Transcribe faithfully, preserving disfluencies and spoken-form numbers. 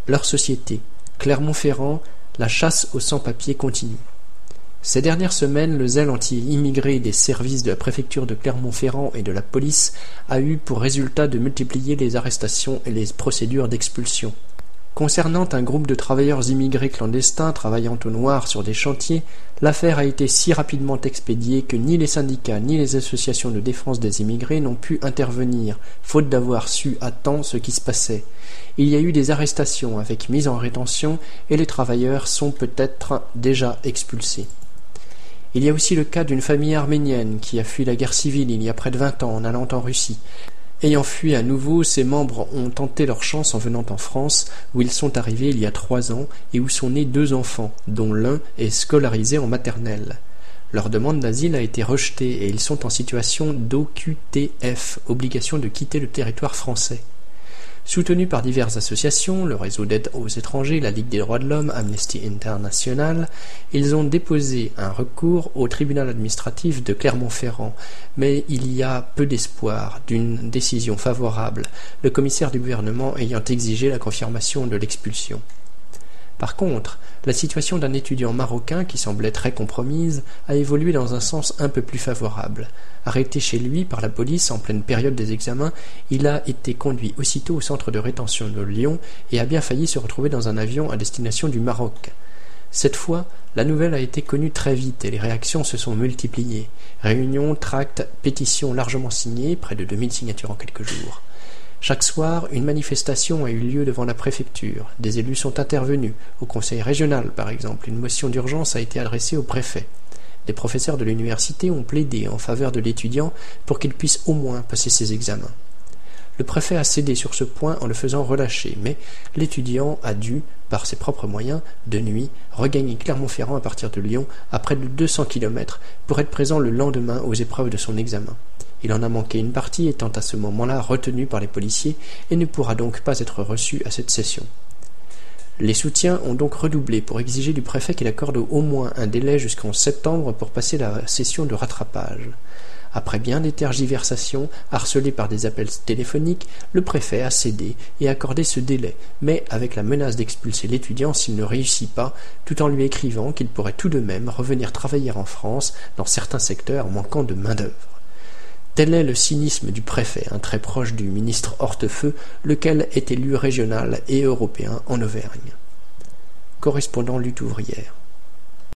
leur société. Clermont-Ferrand, la chasse aux sans-papiers continue. Ces dernières semaines, le zèle anti-immigré des services de la préfecture de Clermont-Ferrand et de la police a eu pour résultat de multiplier les arrestations et les procédures d'expulsion. Concernant un groupe de travailleurs immigrés clandestins travaillant au noir sur des chantiers, l'affaire a été si rapidement expédiée que ni les syndicats ni les associations de défense des immigrés n'ont pu intervenir, faute d'avoir su à temps ce qui se passait. Il y a eu des arrestations avec mise en rétention et les travailleurs sont peut-être déjà expulsés. Il y a aussi le cas d'une famille arménienne qui a fui la guerre civile il y a près de vingt ans en allant en Russie. Ayant fui à nouveau, ses membres ont tenté leur chance en venant en France, où ils sont arrivés il y a trois ans et où sont nés deux enfants, dont l'un est scolarisé en maternelle. Leur demande d'asile a été rejetée et ils sont en situation d'O Q T F, obligation de quitter le territoire français. Soutenus par diverses associations, le Réseau d'aide aux étrangers, la Ligue des droits de l'homme, Amnesty International, ils ont déposé un recours au tribunal administratif de Clermont-Ferrand, mais il y a peu d'espoir d'une décision favorable, le commissaire du gouvernement ayant exigé la confirmation de l'expulsion. Par contre, la situation d'un étudiant marocain qui semblait très compromise a évolué dans un sens un peu plus favorable. Arrêté chez lui par la police en pleine période des examens, il a été conduit aussitôt au centre de rétention de Lyon et a bien failli se retrouver dans un avion à destination du Maroc. Cette fois, la nouvelle a été connue très vite et les réactions se sont multipliées. Réunions, tracts, pétitions largement signées, près de deux mille signatures en quelques jours. Chaque soir, une manifestation a eu lieu devant la préfecture. Des élus sont intervenus. Au conseil régional, par exemple, une motion d'urgence a été adressée au préfet. Des professeurs de l'université ont plaidé en faveur de l'étudiant pour qu'il puisse au moins passer ses examens. Le préfet a cédé sur ce point en le faisant relâcher, mais l'étudiant a dû, par ses propres moyens, de nuit, regagner Clermont-Ferrand à partir de Lyon à près de deux cents kilomètres pour être présent le lendemain aux épreuves de son examen. Il en a manqué une partie étant à ce moment-là retenu par les policiers et ne pourra donc pas être reçu à cette session. Les soutiens ont donc redoublé pour exiger du préfet qu'il accorde au moins un délai jusqu'en septembre pour passer la session de rattrapage. Après bien des tergiversations, harcelé par des appels téléphoniques, le préfet a cédé et accordé ce délai, mais avec la menace d'expulser l'étudiant s'il ne réussit pas, tout en lui écrivant qu'il pourrait tout de même revenir travailler en France dans certains secteurs manquant de main-d'œuvre. Tel est le cynisme du préfet, un très proche du ministre Hortefeux, lequel est élu régional et européen en Auvergne. Correspondant lutte ouvrière.